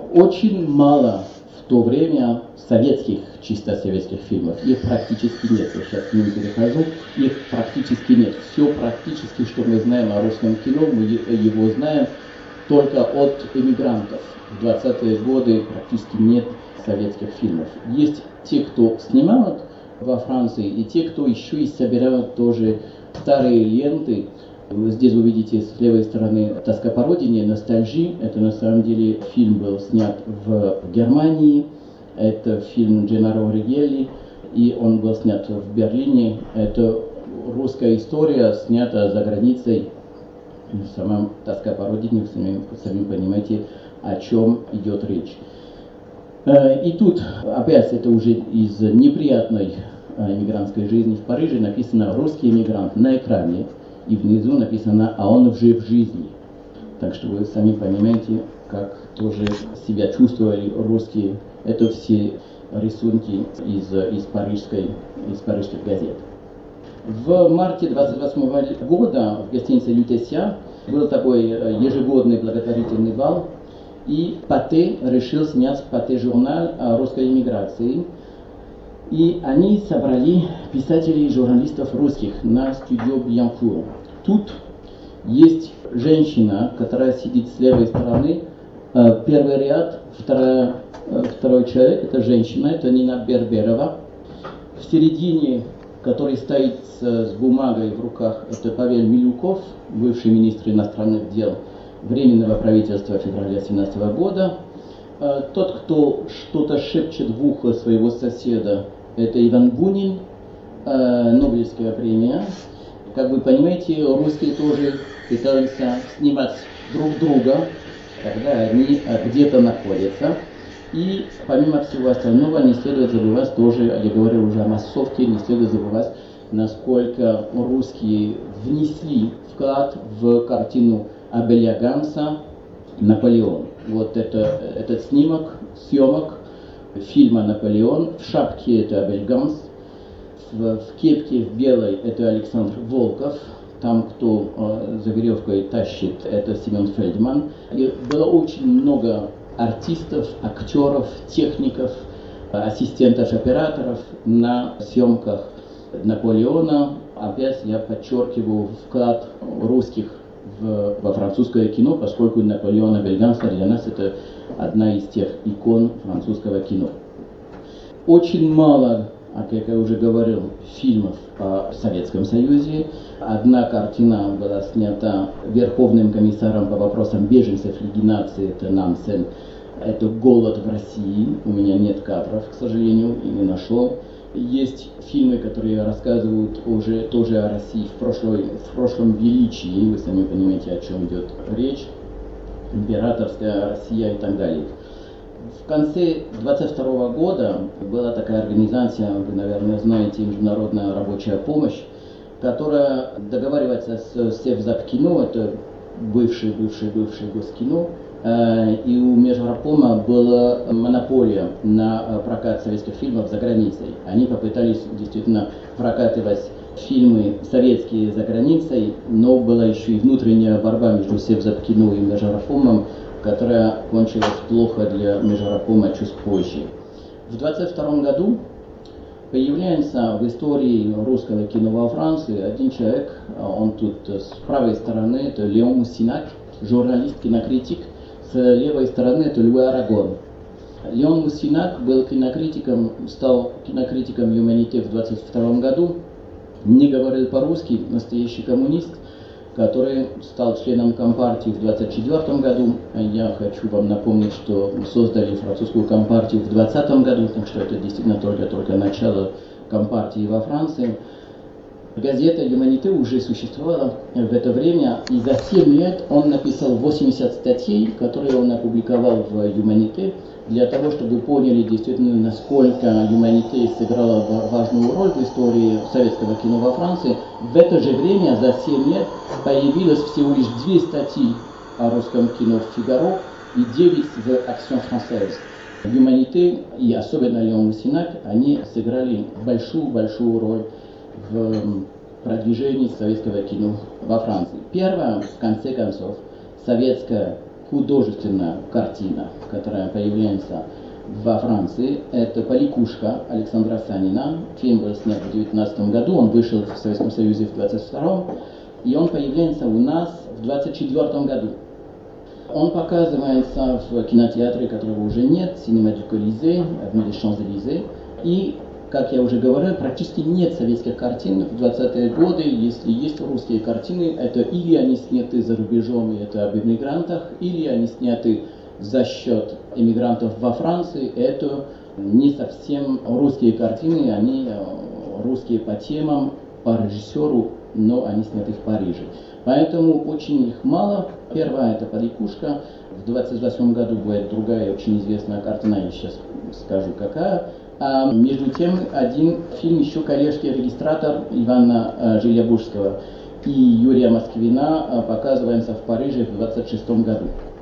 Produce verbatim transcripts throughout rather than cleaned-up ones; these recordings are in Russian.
очень мало в то время советских, чисто советских фильмов. Их практически нет. Я сейчас к ним перехожу. Их практически нет. Все практически, что мы знаем о русском кино, мы его знаем только от эмигрантов. В двадцатые годы практически нет советских фильмов. Есть те, кто снимают во Франции, и те, кто еще и собирают тоже старые ленты. Здесь вы видите с левой стороны «Тоска по родине», «Ностальжи». Это на самом деле фильм был снят в Германии. Это фильм Дженнаро Ригелли, и он был снят в Берлине. Это русская история, снята за границей. Сама «Тоска по родине», вы сами, сами понимаете, о чем идет речь. И тут, опять, это уже из неприятной эмигрантской жизни в Париже написано «Русский эмигрант» на экране. И внизу написано «А он жив в жизни». Так что вы сами понимаете, как тоже себя чувствовали русские. Это все рисунки из, из, парижской, из парижских газет. В марте двадцать восьмого года в гостинице «Лютесия» был такой ежегодный благотворительный бал. И Патэ решил снять Патэ-журнал о русской эмиграции. И они собрали писателей и журналистов русских на студию Бьянкур. Тут есть женщина, которая сидит с левой стороны. Первый ряд, вторая, второй человек, это женщина, это Нина Берберова. В середине, который стоит с, с бумагой в руках, это Павел Милюков, бывший министр иностранных дел Временного правительства февраля две тысячи семнадцатого года. Тот, кто что-то шепчет в ухо своего соседа, это Иван Бунин, Нобелевская премия. Как вы понимаете, русские тоже пытаются снимать друг друга, когда они где-то находятся. И помимо всего остального, не следует забывать тоже, я говорил уже о массовке, не следует забывать, насколько русские внесли вклад в картину Абеля Ганса «Наполеон». Вот это, этот снимок, съемок фильма «Наполеон». В шапке это Абель Ганс, в, в кепке в белой это Александр Волков. Там, кто э, за веревкой тащит, это Семен Фельдман. И было очень много артистов, актеров, техников, ассистентов, операторов на съемках Наполеона. Опять я подчеркиваю вклад русских в, во французское кино, поскольку Наполеон Абель Ганса для нас это одна из тех икон французского кино. Очень мало, как я уже говорил, фильмов о Советском Союзе. Одна картина была снята Верховным комиссаром по вопросам беженцев и нации, это Нансен. Это «Голод в России». У меня нет кадров, к сожалению, и не нашел. Есть фильмы, которые рассказывают уже тоже о России в, прошлой, в прошлом величии. Вы сами понимаете, о чем идет речь. Императорская Россия и так далее. В конце двадцать второго года была такая организация, вы, наверное, знаете, Международная рабочая помощь, которая договаривается с Севзапкино, это бывший, бывший, бывший Госкино, и у Межрапома была монополия на прокат советских фильмов за границей. Они попытались действительно прокатывать фильмы советские за границей, но была еще и внутренняя борьба между Севзапкино и Межрапомом, которая кончилась плохо для Межрапома чуть позже. В двадцать втором году появляется в истории русского кино во Франции один человек, он тут с правой стороны, это Леон Муссинак, журналист, кинокритик, с левой стороны это Луи Арагон. Леон Муссинак был кинокритиком, стал кинокритиком Юманité в двадцать втором году, не говорил по-русски, настоящий коммунист, который стал членом Компартии в двадцать четвёртом году. Я хочу вам напомнить, что создали французскую Компартию в двадцатом году, так что это действительно только-только начало Компартии во Франции. Газета «Юманité» уже существовала в это время, и за семь лет он написал восемьдесят статей, которые он опубликовал в «Юманité», для того, чтобы вы поняли действительно, насколько «Юманité» сыграла важную роль в истории советского кино во Франции. В это же время, за семь лет, появилось всего лишь две статьи о русском кино в «Фигаро» и девять в «Action française». «Юманité» и особенно Леон Муссинак, они сыграли большую-большую роль в продвижении советского кино во Франции. Первое, в конце концов, советское художественная картина, которая появляется во Франции. Это «Поликушка» Александра Санина. Фильм был снят в девятнадцатом году, он вышел в Советском Союзе в двадцать втором, и он появляется у нас в двадцать четвёртом году. Он показывается в кинотеатре, которого уже нет, Cinéma du Colisée, Avenue des Champs-Élysées. И, как я уже говорил, практически нет советских картин в двадцатые годы. Если есть русские картины, это или они сняты за рубежом, и это об эмигрантах, или они сняты за счет эмигрантов во Франции. Это не совсем русские картины, они русские по темам, по режиссеру, но они сняты в Париже. Поэтому очень их мало. Первая это «Поликушка». В двадцать восьмом году будет другая очень известная картина, я сейчас скажу какая. А между тем, один фильм еще коллежский регистратор Ивана Желябужского и Юрия Москвина показывается в Париже в двадцать шестом году.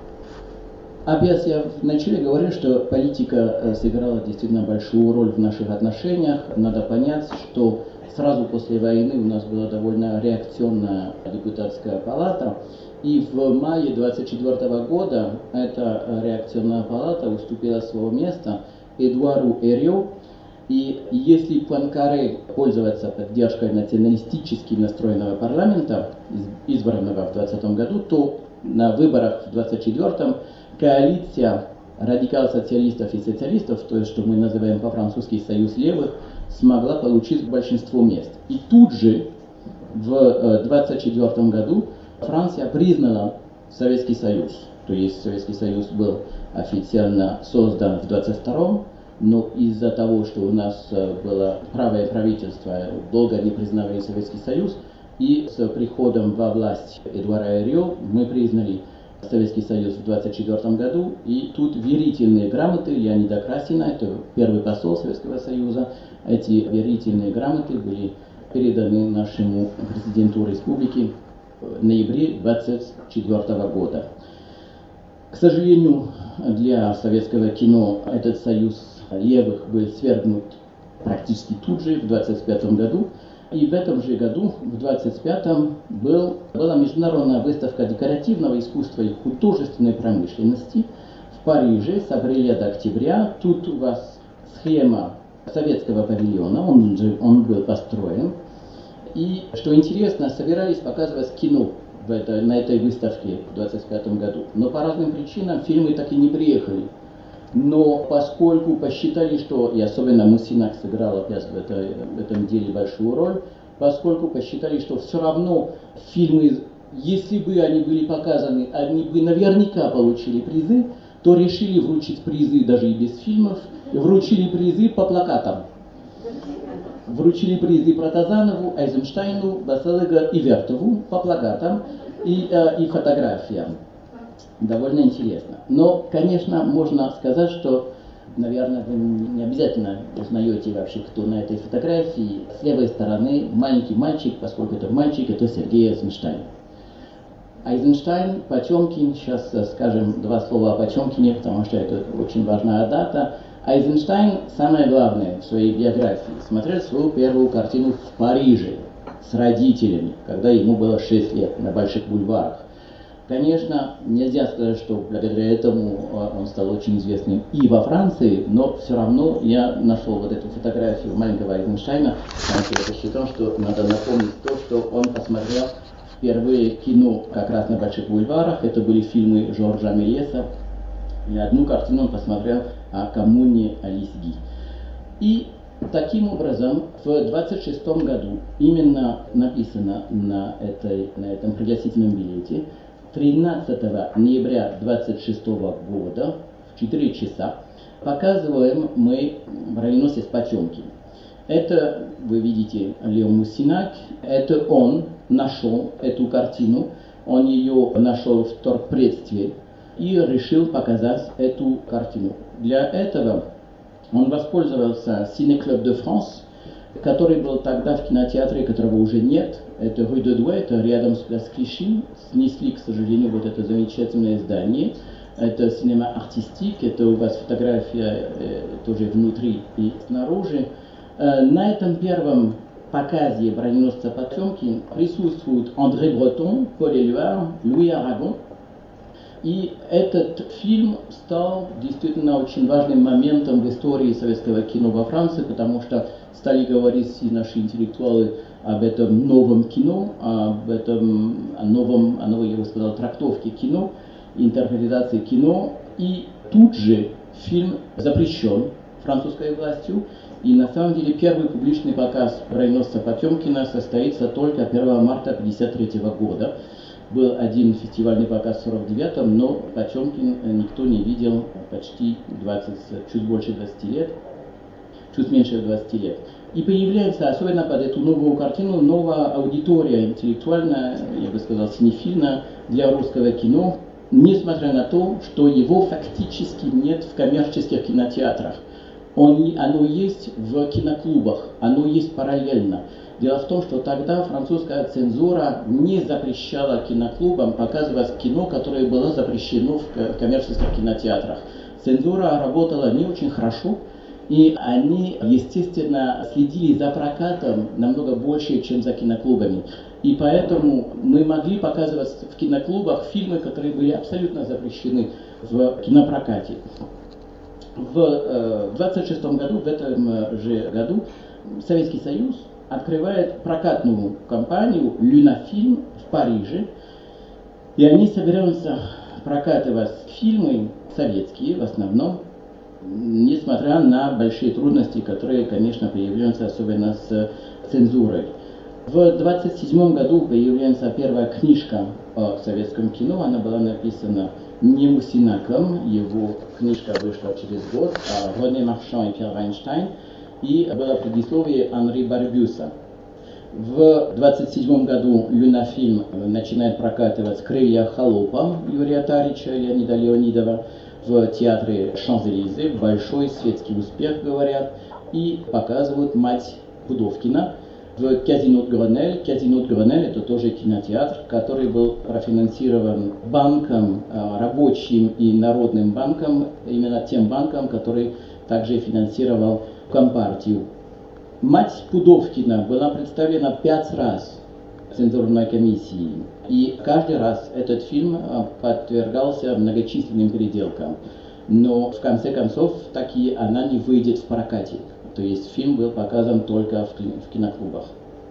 Опять я вначале говорил, что политика сыграла действительно большую роль в наших отношениях. Надо понять, что сразу после войны у нас была довольно реакционная депутатская палата, и в мае двадцать четвёртого года эта реакционная палата уступила свое место Эдуарду Эррио, и если Пуанкаре пользоваться поддержкой националистически настроенного парламента, избранного в двадцатом году, то на выборах в двадцать четвёртом коалиция радикал-социалистов и социалистов, то есть, что мы называем по-французски «Союз левых», смогла получить большинство мест. И тут же, в двадцать четвёртом году, Франция признала Советский Союз. То есть Советский Союз был официально создан в двадцать втором, но из-за того, что у нас было правое правительство, долго не признавали Советский Союз, и с приходом во власть Эдуарда Эррио мы признали Советский Союз в двадцать четвёртом году, и тут верительные грамоты Леонида Красина, это первый посол Советского Союза, эти верительные грамоты были переданы нашему президенту республики в ноябре двадцать четвёртого года. К сожалению, для советского кино этот союз левых был свергнут практически тут же, в двадцать пятом году. И в этом же году, в двадцать пятом, был, была международная выставка декоративного искусства и художественной промышленности в Париже с апреля до октября. Тут у вас схема советского павильона, он, же, он был построен. И, что интересно, собирались показывать кино в это, на этой выставке в двадцать пятом году. Но по разным причинам фильмы так и не приехали. Но поскольку посчитали, что, и особенно Мусинак сыграл опять в, это, в этом деле большую роль, поскольку посчитали, что все равно фильмы, если бы они были показаны, они бы наверняка получили призы, то решили вручить призы даже и без фильмов, вручили призы по плакатам. Вручили призы Протазанову, Айзенштейну, Басалыга и Вертову по плакатам и, э, и фотографиям. Довольно интересно. Но, конечно, можно сказать, что, наверное, вы не обязательно узнаете вообще, кто на этой фотографии. С левой стороны маленький мальчик, поскольку это мальчик, это Сергей Айзенштейн. Айзенштейн, Потемкин, сейчас скажем два слова о Потемкине, потому что это очень важная дата. Айзенштейн, самое главное в своей биографии, смотрел свою первую картину в Париже с родителями, когда ему было шесть лет, на больших бульварах. Конечно, нельзя сказать, что благодаря этому он стал очень известным и во Франции, но все равно я нашел вот эту фотографию маленького Айзенштейна, потому что я посчитал, что надо напомнить то, что он посмотрел впервые кино как раз на больших бульварах. Это были фильмы Жоржа Мельеса. И одну картину он посмотрел о коммуне Алисги. И таким образом в двадцать шестом году именно написано на, этой, на этом пригласительном билете: тринадцатого ноября двадцать шестого года в четыре часа показываем мы броненосец Потемкин. Это, вы видите, Лео Мусинак, это он нашел эту картину, он ее нашел в торгпредстве и решил показать эту картину. Для этого он воспользовался Ciné Club de France, который был тогда в кинотеатре, которого уже нет. Это Rue de Douai, это рядом с Place Clichy. Снесли, к сожалению, вот это замечательное здание. Это Cinéma Artistique, это у вас фотография э, тоже внутри и снаружи. Э, на этом первом показе броненосца Потемкин присутствуют Андре Бретон, Поль Элюар, Луи Арагон. И этот фильм стал действительно очень важным моментом в истории советского кино во Франции, потому что стали говорить и наши интеллектуалы об этом новом кино, об этом о новом, о новой, я бы сказал, трактовке кино, интерпретации кино. И тут же фильм запрещен французской властью. И на самом деле первый публичный показ «Броненосца Потемкина» состоится только первого марта тысяча девятьсот пятьдесят третьего года. Был один фестивальный показ в сорок девятом, но Потемкин никто не видел почти двадцать, чуть больше двадцати лет, чуть меньше двадцати лет. И появляется, особенно под эту новую картину, новая аудитория интеллектуальная, я бы сказал, синефильная для русского кино, несмотря на то, что его фактически нет в коммерческих кинотеатрах. Он, оно есть в киноклубах, оно есть параллельно. Дело в том, что тогда французская цензура не запрещала киноклубам показывать кино, которое было запрещено в коммерческих кинотеатрах. Цензура работала не очень хорошо, и они, естественно, следили за прокатом намного больше, чем за киноклубами. И поэтому мы могли показывать в киноклубах фильмы, которые были абсолютно запрещены в кинопрокате. В двадцать шестом году, в этом же году, Советский Союз открывает прокатную компанию «Люнафильм» в Париже, и они собираются прокатывать фильмы советские в основном, несмотря на большие трудности, которые, конечно, появляются особенно с цензурой. В двадцать седьмом году появляется первая книжка о советском кино, она была написана не Мусинаком, его книжка вышла через год, а Рене Маршан и Пьер Вайнштейн, и было предисловие Анри Барбюса. В двадцать седьмом году Люнафильм начинает прокатывать «Крылья холопа» Юрия Тарича и Леонида Леонидова в театре Шанс-Элизе. Большой светский успех, говорят, и показывают «Мать Пудовкина» в Казино Гренель. Казино Гренель — это тоже кинотеатр, который был профинансирован банком, рабочим и народным банком, именно тем банком, который также финансировал Компартию. «Мать Пудовкина» была представлена пять раз цензурной комиссией, и каждый раз этот фильм подвергался многочисленным переделкам. Но в конце концов таки она не выйдет в прокате. То есть фильм был показан только в киноклубах.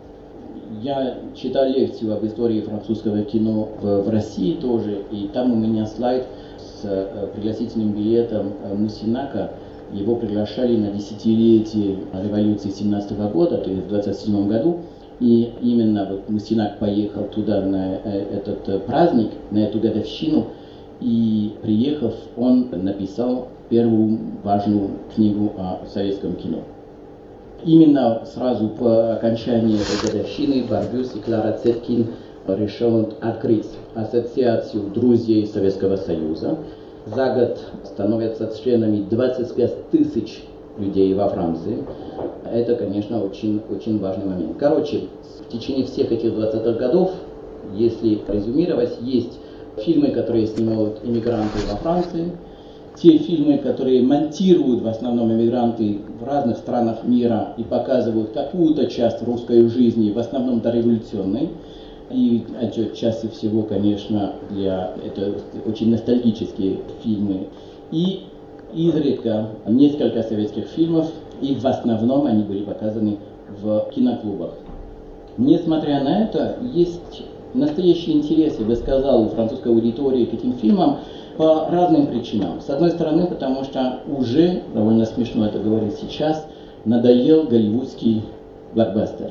Я читал лекцию об истории французского кино в, в России тоже, и там у меня слайд с э, пригласительным билетом э, Мусинака. Его приглашали на десятилетие революции семнадцатого года, то есть в двадцать седьмом году. И именно вот Мусинак поехал туда на э, этот э, праздник, на эту годовщину, и приехав, он написал первую важную книгу о советском кино. Именно сразу по окончании этой годовщины Барбюс и Клара Цеткин решил открыть ассоциацию друзей Советского Союза. За год становятся членами двадцать пять тысяч людей во Франции. Это, конечно, очень, очень важный момент. Короче, в течение всех этих двадцатых годов, если резюмировать, есть фильмы, которые снимают иммигранты во Франции, те фильмы, которые монтируют в основном иммигранты в разных странах мира и показывают какую-то часть русской жизни, в основном дореволюционной. И это чаще всего, конечно, для, это очень ностальгические фильмы. И изредка несколько советских фильмов, и в основном они были показаны в киноклубах. Несмотря на это, есть настоящий интерес, я бы сказал, у французской аудитории к этим фильмам по разным причинам. С одной стороны, потому что уже, довольно смешно это говорить сейчас, надоел голливудский блокбастер.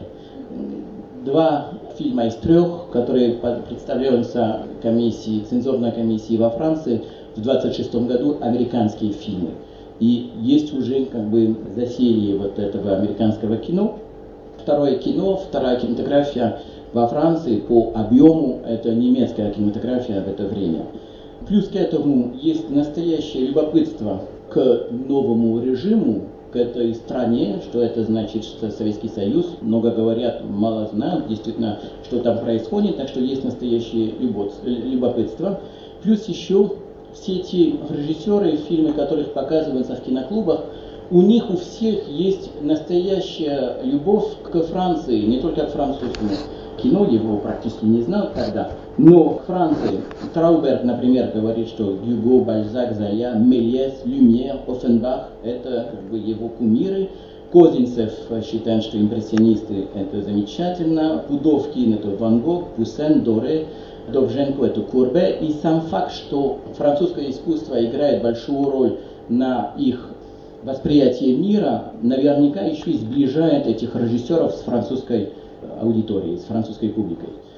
Два фильма из трех, которые представляются комиссии, цензурной комиссией во Франции, в двадцать шестом году американские фильмы. И есть уже как бы засилье вот этого американского кино. Второе кино, вторая кинематография во Франции по объему — это немецкая кинематография в это время. Плюс к этому есть настоящее любопытство к новому режиму, к этой стране, что это значит, что Советский Союз. Много говорят, мало знают действительно, что там происходит, так что есть настоящее любопытство. Плюс еще все эти режиссеры, фильмы, которых показываются в киноклубах, у них у всех есть настоящая любовь к Франции, не только к французскому. кино, его практически не знал тогда. Но в Франции Трауберг, например, говорит, что Гюго, Бальзак, Зоя, Мельес, Люмьер, Оффенбах – это как бы его кумиры. Козинцев считает, что импрессионисты – это замечательно. Пудовкин – это Ван Гог, Пуссен, Доре, Довженко – это Курбе. И сам факт, что французское искусство играет большую роль на их восприятие мира, наверняка еще и сближает этих режиссеров с французской аудиторией, с французской публикой.